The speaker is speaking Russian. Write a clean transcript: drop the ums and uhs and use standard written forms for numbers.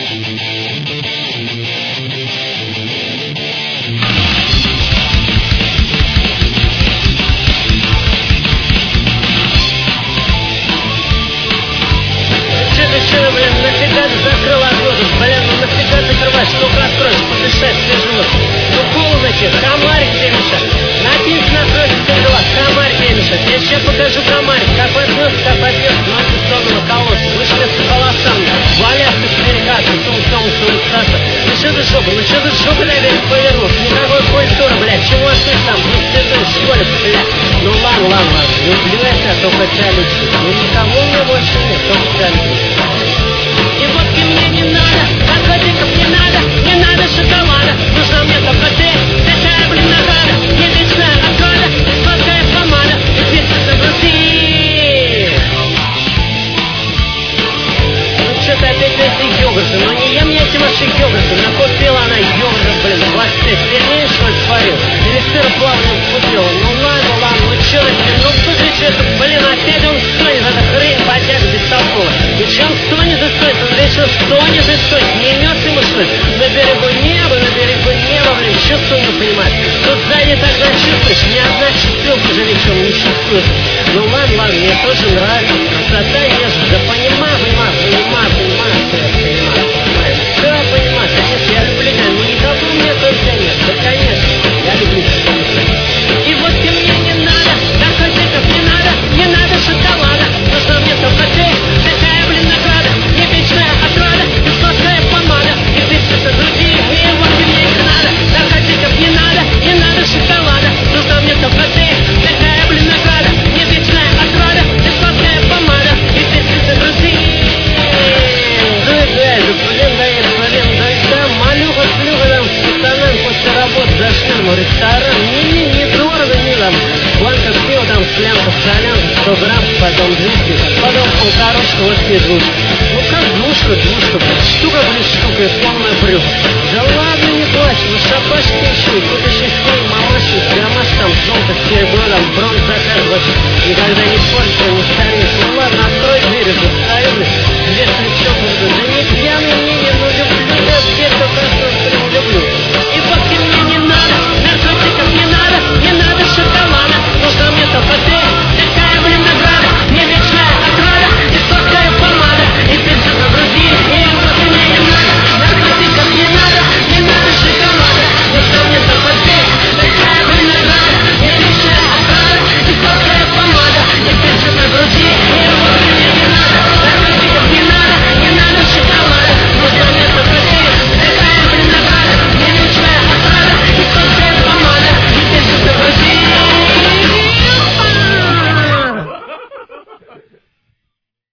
Нафига ты закрыл окно, блин, ну нафига закрываешь, ну-ка откроешь, подышать свежим. Ну полночи, комарик тебе мешает, накинь накройся ты дела, комарик тебе мешает. Я сейчас покажу комарик, как поднес, ноги в сторону колодца, вышли с полосами, валяться с переката, ну что ты шоку, блядь, повернул, никакой культуры, блядь, чего ты там, ну ты в школе, блядь. Ну ладно, люблю я тебя, только тебя люблю, ну никого мне больше нет, только тебя люблю. И водки мне не надо, наркотиков не надо шоколада. Нужна мне только ты, такая, блин, награда. Не вечная отрада, сладкая помада. И песня загрузи. Ну что-то опять на эти йогурты. Ну не ем я эти ваши йогурты. Накупила она йогуртов, блин, 25 сильнее, что ли, сварил? Или сыр плавным купила? Ну ладно, ну что ты, ну выключи это, блин, опять он стонет, это хрень, потяг бестолковая. И че он стонет и стонет? Он вечно стонет и стонет, не имется ему что ли? На берегу неба, блин, чувство не понимает. Тут сзади тогда чувствуешь, ни одна чувствилка же вечером не чувствует. Ну ладно, мне тоже нравится, красота и нежность. Да понимаю, все понимаю, конечно, я люблю тебя, но никого мне только нет, да конечно, я люблю тебя. И водки мне не надо, наркотиков не надо шоколада. Нужна мне только ты, такая, блин, награда. Не вечная отрада, и сладкая помада. И ты все груди, и водки мне не надо, наркотиков не надо шоколада. Нужна мне только ты, такая, блин, награда. Не вечная отрада, и сладкая помада. И ты все груди. Да, малюха, там, с пацанами после работы зашли в ресторан. Не дорого, не там. Банка пива, там, склянка, солянка, 100 грамм, потом 200, потом полторушка, вот 5 двушек. Ну, как